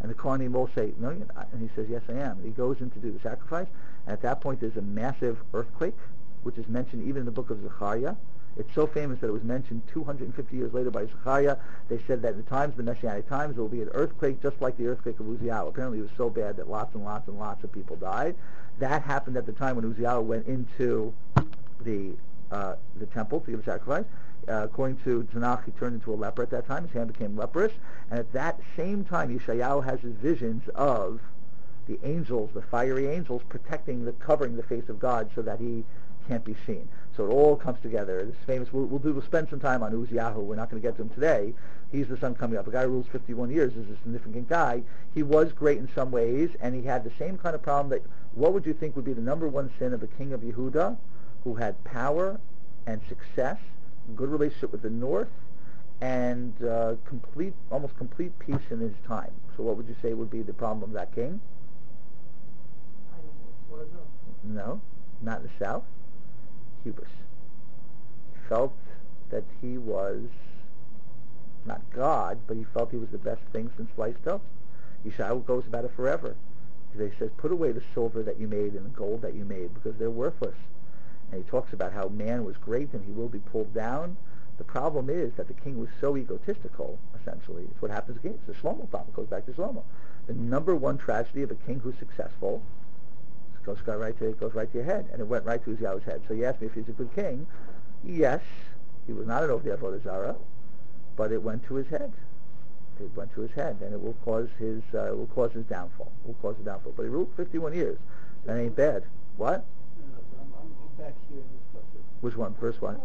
And the Kohanim all say, no, you're not. And he says, yes, I am. And he goes in to do the sacrifice. And at that point, there's a massive earthquake, which is mentioned even in the book of Zechariah. It's so famous that it was mentioned 250 years later by Zechariah. They said that in the times, the Messianic times, there will be an earthquake just like the earthquake of Uzziah. Apparently it was so bad that lots and lots and lots of people died. That happened at the time when Uzziah went into the temple to give a sacrifice. According to Tanakh, he turned into a leper at that time. His hand became leprous. And at that same time, Yeshayahu has his visions of the angels, the fiery angels, protecting, covering the face of God so that he can't be seen. So it all comes together. This famous. We'll spend some time on Uzziyahu. We're not going to get to him today. He's the son coming up. A guy who rules 51 years is a significant guy. He was great in some ways, and he had the same kind of problem. That what would you think would be the number one sin of a king of Yehuda, who had power and success, good relationship with the north, and almost complete peace in his time? So what would you say would be the problem of that king? I don't know. No, not in the south. Hubris. He felt that he was not God, but he felt he was the best thing since sliced toast. Yeshayahu goes about it forever. He says, put away the silver that you made and the gold that you made, because they're worthless. And he talks about how man was great and he will be pulled down. The problem is that the king was so egotistical, essentially. It's what happens again. It's the Shlomo problem. It goes back to Shlomo. The number one tragedy of a king who's successful goes right to your head. And it went right to Uzziah's head. So you ask me if he's a good king. Yes, he was not an Ovdei Avodah Zarah, but it went to his head. It went to his head, and it will cause his downfall. It will cause his downfall. But he ruled 51 years. That ain't bad. What? I'm back here in this passage. Which one? First one?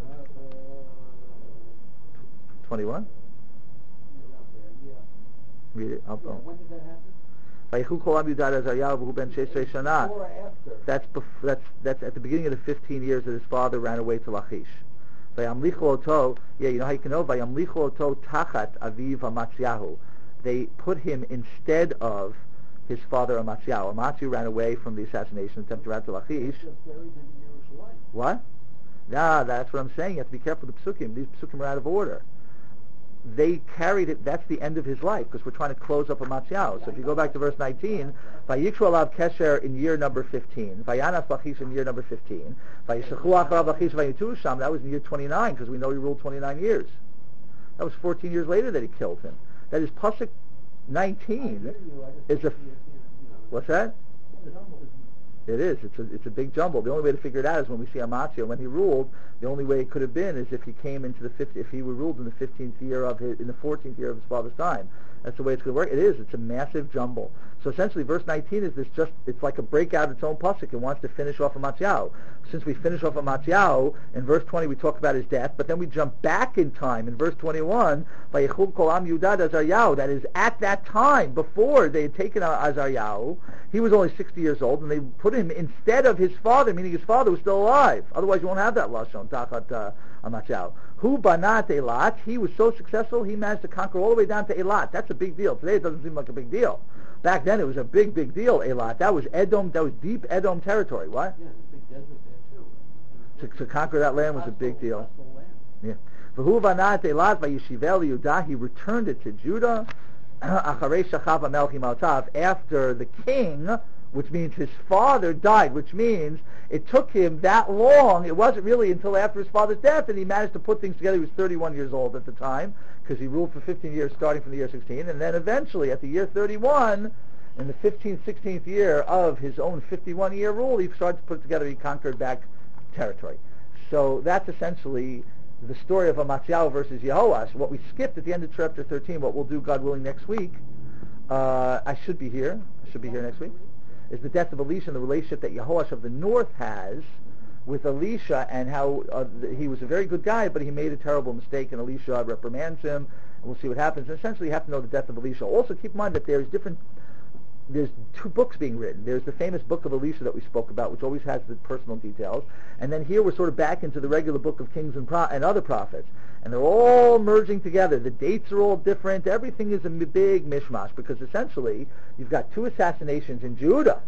21? Yeah. Read it. When did that happen? Before Or after? That's at the beginning of the 15 years that his father ran away to Lachish. You know how you can know? Tachat Aviv Amatzyahu. They put him instead of his father Amatzyahu. Amatzyahu ran away from the assassination attempt to run to Lachish. What? Nah, that's what I'm saying. You have to be careful with the psukim. These psukim are out of order. They carried it, that's the end of his life, because we're trying to close up Amatzyahu. So if you go back to verse 19, Vayikru alav Kesher in year number 15, Vayanas Lachish in year number 15, Vayishachu acharav Lachish vayitu sham, that was in year 29, because we know he ruled 29 years. That was 14 years later that he killed him. That is, Pasuk 19 is a... What's that? It is. It's a big jumble. The only way to figure it out is when we see Amatzyahu. When he ruled, the only way it could have been is if he came into if he were ruled in the 14th year of his father's time. That's the way it's going to work. It is. It's a massive jumble. So essentially, verse 19 is it's like a breakout of its own pasuk. It wants to finish off Amatzyahu. Since we finish off Amatzyahu, in verse 20 we talk about his death, but then we jump back in time. In verse 21, Vayichul kol am Yudad Azaryahu, that is at that time, before they had taken Azaryahu, he was only 60 years old, and they put him instead of his father, meaning his father was still alive. Otherwise you won't have that Lashon, Tachat Amatzyahu. Hu banat Eilat, he was so successful, he managed to conquer all the way down to Eilat. That's a big deal. Today it doesn't seem like a big deal. Back then it was a big deal, Eilat. That was Edom, that was deep Edom territory. What? Yeah, there's a big desert there too. To conquer that land was a big deal. Yeah. V'hu banat Eilat vayishivel Yehudah, he returned it to Judah, acharei shachav hamelech imaltav, after the king, which means his father, died, which means it took him that long. It wasn't really until after his father's death that he managed to put things together. He was 31 years old at the time, because he ruled for 15 years starting from the year 16, and then eventually at the year 31, in the 15th, 16th year of his own 51-year rule, he started to put together, he conquered back territory. So that's essentially the story of Amatzyahu versus Yehoash. What we skipped at the end of chapter 13, what we'll do, God willing, next week, I should be here next week, is the death of Elisha and the relationship that Yehoash of the north has with Elisha, and how he was a very good guy, but he made a terrible mistake, and Elisha reprimands him, and we'll see what happens. And essentially you have to know the death of Elisha. Also keep in mind that there's two books being written. There's the famous book of Elisha that we spoke about, which always has the personal details, and then here we're sort of back into the regular book of Kings and other prophets, and they're all merging together. The dates are all different. Everything is a big mishmash, because essentially you've got two assassinations in Judah,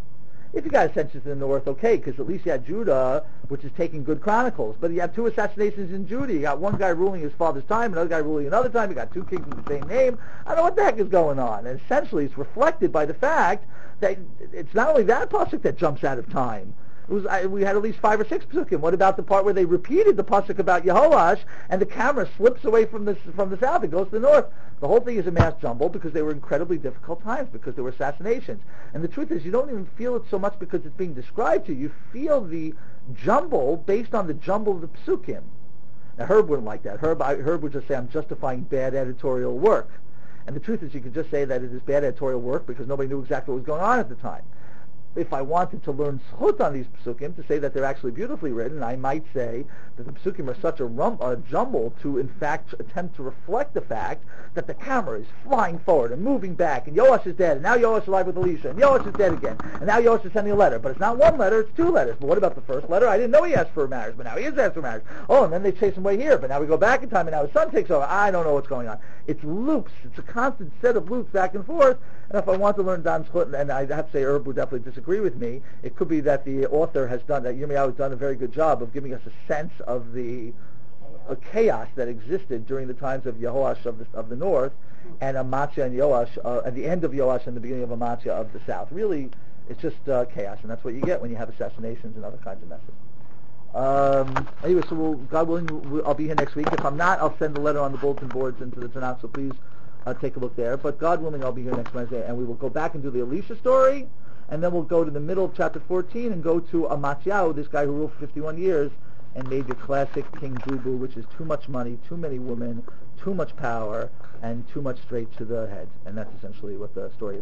If you got ascensions in the north, okay, because at least you had Judah, which is taking good chronicles. But you have two assassinations in Judah. You got one guy ruling his father's time, another guy ruling another time. You got two kings with the same name. I don't know what the heck is going on. And essentially, it's reflected by the fact that it's not only that pasuk that jumps out of time. We had at least 5 or 6 psukim. What about the part where they repeated the pasuk about Yehoash, and the camera slips away from the south and goes to the north? The whole thing is a mass jumble because they were incredibly difficult times, because there were assassinations. And the truth is, you don't even feel it so much because it's being described to you. You feel the jumble based on the jumble of the psukim. Now, Herb wouldn't like that. Herb would just say, I'm justifying bad editorial work. And the truth is, you could just say that it is bad editorial work because nobody knew exactly what was going on at the time. If I wanted to learn zchut on these psukim, to say that they're actually beautifully written, I might say that the psukim are such a jumble to, in fact, attempt to reflect the fact that the camera is flying forward and moving back, and Yoash is dead, and now Yoash is alive with Elisha, and Yoash is dead again, and now Yoash is sending a letter. But it's not one letter, it's 2 letters. But what about the first letter? I didn't know he asked for marriage, but now he is asked for marriage. Oh, and then they chase him away here, but now we go back in time, and now his son takes over. I don't know what's going on. It's loops. It's a constant set of loops back and forth. And if I want to learn Dan zchut, and I have to say Herb would definitely disagree with me, it could be that the author has done, that Yirmiyahu has done a very good job of giving us a sense of the chaos that existed during the times of Yehoash of the north, and Amaziah and Yoash, at the end of Yoash and the beginning of Amaziah of the south. Really, it's just chaos, and that's what you get when you have assassinations and other kinds of messes. Anyway, so God willing, I'll be here next week. If I'm not, I'll send a letter on the bulletin boards into the Tanakh, so please take a look there. But God willing, I'll be here next Wednesday, and we will go back and do the Elisha story, and then we'll go to the middle of chapter 14 and go to Amaziah, this guy who ruled for 51 years and made the classic King Boo-Boo, which is too much money, too many women, too much power, and too much straight to the head. And that's essentially what the story is.